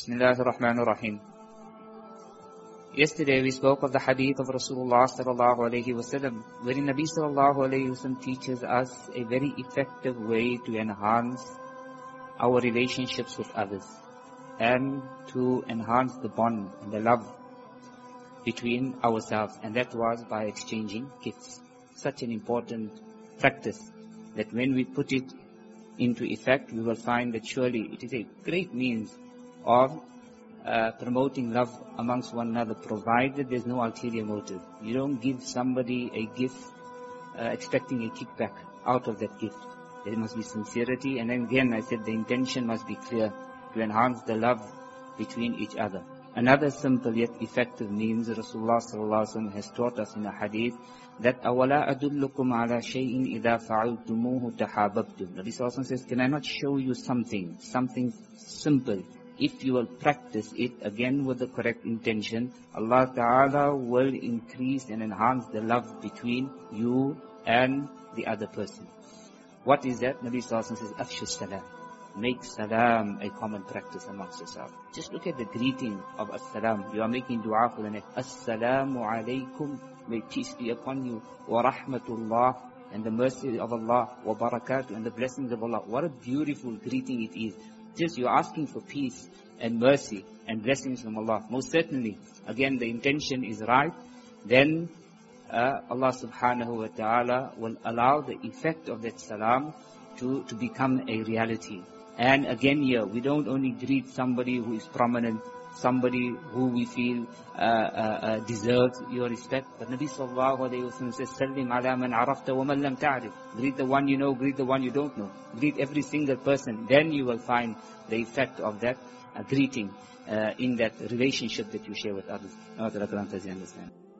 Bismillahir Rahmanir Rahim. Yesterday we spoke of the hadith of Rasulullah sallallahu alayhi wasallam, wherein Nabi sallallahu alayhi wasallam teaches us a very effective way to enhance our relationships with others and to enhance the bond and the love between ourselves, and that was by exchanging gifts. Such an important practice that when we put it into effect, we will find that surely it is a great means of promoting love amongst one another, provided there's no ulterior motive. You don't give somebody a gift expecting a kickback out of that gift. There must be sincerity, and then again I said the intention must be clear to enhance the love between each other. Another simple yet effective means Rasulullah sallallahu alaihi wasallam has taught us in a hadith that أَوَلَا أَدُلُّكُمْ عَلَى شَيْءٍ إِذَا فَعَلْتُمُوهُ تَحَابَبْتُمْ. Nabi sallallahu alaihi wasallam says, can I not show you something simple? If you will practice it again with the correct intention, Allah Ta'ala will increase and enhance the love between you and the other person. What is that? Nabi sallallahu alaihi wasallam says, أَفْشُ السَّلَامِ. Make salam a common practice amongst yourself. Just look at the greeting of as-salam. You are making dua for the next. As-salamu alaykum. May peace be upon you. Wa rahmatullah. And the mercy of Allah. Wa barakatuh. And the blessings of Allah. What a beautiful greeting it is. Just you're asking for peace and mercy and blessings from Allah. Most certainly, again, the intention is right. Then Allah subhanahu wa ta'ala will allow the effect of that salam to become a reality. And again here, we don't only greet somebody who is prominent, somebody who we feel deserves your respect, but Nabi sallallahu alayhi wa sallam says, Sallim ala man arafta wa man lam ta'rif. Greet the one you know, greet the one you don't know. Greet every single person. Then you will find the effect of that greeting in that relationship that you share with others. Allah grant us understand.